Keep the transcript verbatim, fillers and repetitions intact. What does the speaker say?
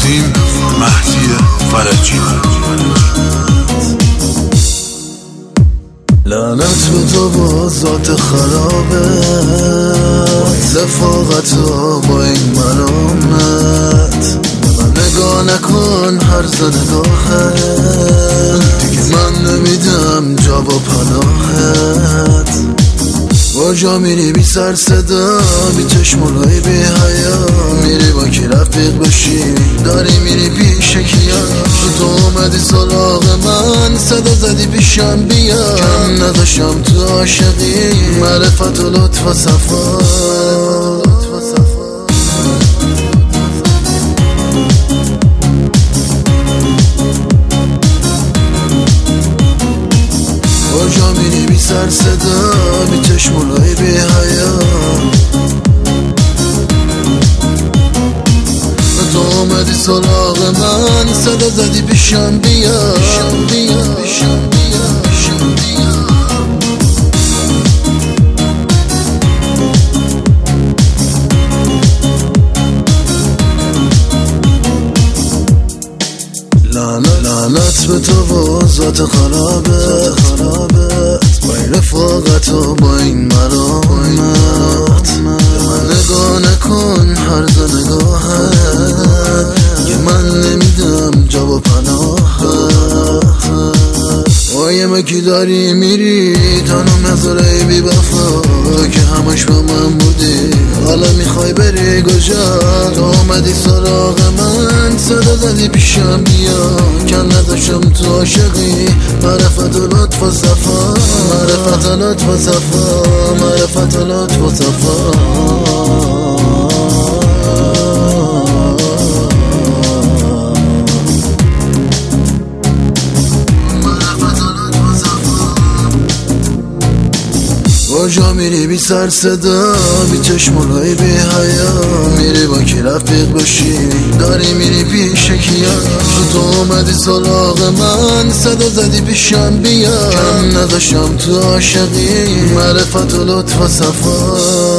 رفتیم مهدی فرجی. لعنت به تو با ذات خرابه، رفاقت با این مرامت. من نگاه نکن هر نگاهت، من نمیدم جا و پناهت. کجا میری بی سر صدا، بی چشمونای بی حیا؟ میری با کی رفیق بشی، داری میری پیش کیا؟ تو اومدی سراغ من، صدا زدی پیشم بیا. کم نداشتم تو عاشقی، معرفت و لطف و صفا. کجا میری بی سر صدا، بی چشمونای بی حیا؟ تو اومدی سراغ من، صدا زدی پیشم بیا. پیشم بیا پیشم بیا پیشم بیا. لعنت لعنت به تو و ذات خرابت، با این رفاقت و با این مرامت. من نگاه نکن هر نگاهت، که من نمیدم جا و پناهت. قایم کی داری میری تنها مزاره بی وفا، که همش با من بودی حالا میخوای بری کجا؟ تو اومدی سراغ من، صدا زدی پیشم بیا. کم نداشتم تو عاشقی، معرفت و لطف و صفا. معرفت و لطف و صفا، معرفت و لطف و صفا. کجا میری بی سر صدا، بی چشمونای بی حیا؟ میری با کی رفیق بشی، داری میری پیش کیا؟ تو اومدی سراغ من، صدا زدی پیشم بیا. کم نداشتم تو عاشقی، معرفت و لطف و صفا.